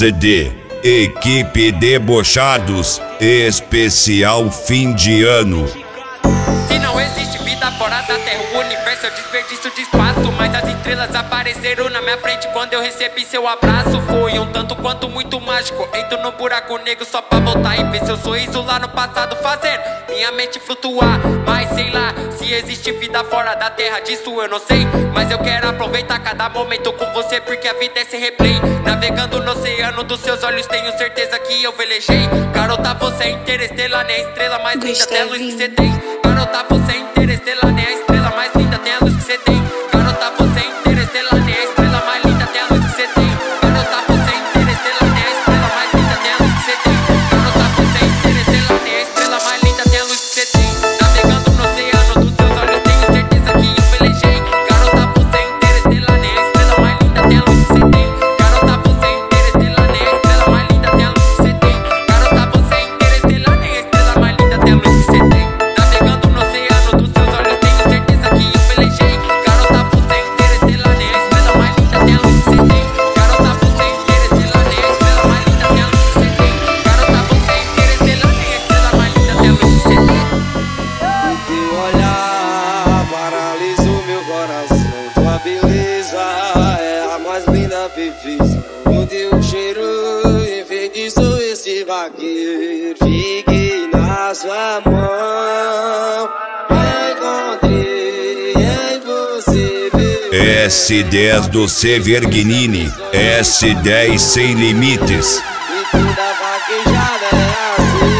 CD Equipe Debochados Especial Fim de Ano. Se não existe vida fora da Terra, o universo é um desperdício de espaço. Mas as estrelas apareceram na minha frente quando eu recebi seu abraço. Foi um tanto quanto muito mágico. Entro no buraco negro só pra voltar e ver seu sorriso lá no passado, fazendo minha mente flutuar. Mas sei lá, se existe vida fora da Terra, disso eu não sei. Mas eu quero aproveitar cada momento com você, porque a vida é esse replay. Navegando no oceano dos seus olhos, tenho certeza que eu velejei. Garota, você é interestelar, nem a estrela mais linda, até a luz que você tem. Garota, você é interestelar, nem a estrela mais linda, tem a luz que você tem. Garota, você é interestelar, nem a estrela mais linda, tem a luz que você tem. Garota, você é interestelar, nem a estrela mais linda, tem a luz que você tem. Garota, você é interestelar, nem a estrela mais linda, tem a luz que você tem. Navegando no oceano dos seus olhos, tenho certeza que eu velejei. Garota, você é interestelar, nem a estrela mais linda, tem a luz que você tem. Garota, você é interestelar, nem a estrela mais linda, tem a luz que você tem. Garota, você é interestelar, nem a estrela mais linda, tem a luz que você tem. Navegando no oceano dos seus olhos, tenho certeza que eu velejei. Garota, você é interestelar, nem a estrela mais linda, tem a luz que você tem. Garota, você é interestelar, nem a estrela mais linda, tem a luz que você tem. Garota, você é interestelar, nem a estrela mais linda, tem a luz que você tem. O teu olhar paralisou meu coração. Tua beleza é a mais linda perfeição. O teu cheiro enfeitiçou esse vaqueiro. Fiquei na sua mão, encontrei em você. S10 do Severgnini, S10 Sem Limites. E toda vaquejada é assim.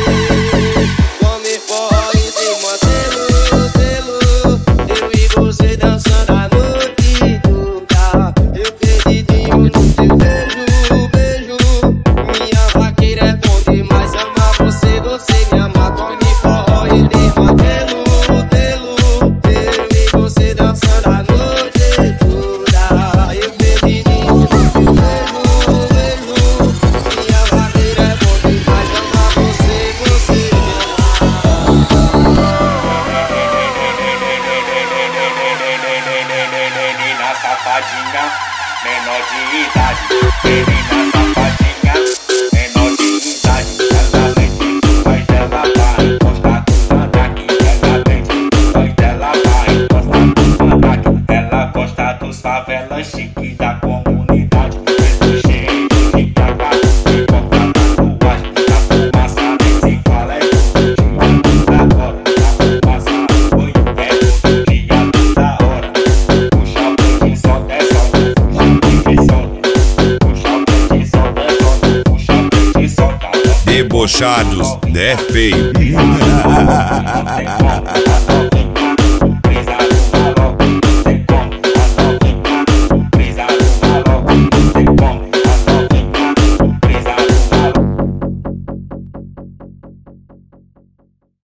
Come forró e tem mantelo. Eu e você dançando a noite toda. Eu acredito no teu beijo. Minha vaqueira é bom demais. Amar você, você me ama. Come forró e tem mantelo. Eu e você dançando a noite toda. Eu acredito no teu beijo. Minha vaqueira é bom demais. Amar você, você me Menina safadinha, menor de idade. Menina safadinha, menor de idade. Ela vem, vai dela vai encostar com o ataque. Ela vem, vai dela vai encostar com o ataque. Ela gosta dos favelas chique da comunidade. Preto cheio de praga e corta tatuagem. A fumaça nem se fala, é todo dia. Agora a fumaça foi, é todo dia, toda hora. Puxa o pente, solta, é solta. Puxa o pente, solta. Puxa o pente, solta, é solta. Puxa o pente, solta. Debochados, né, feio?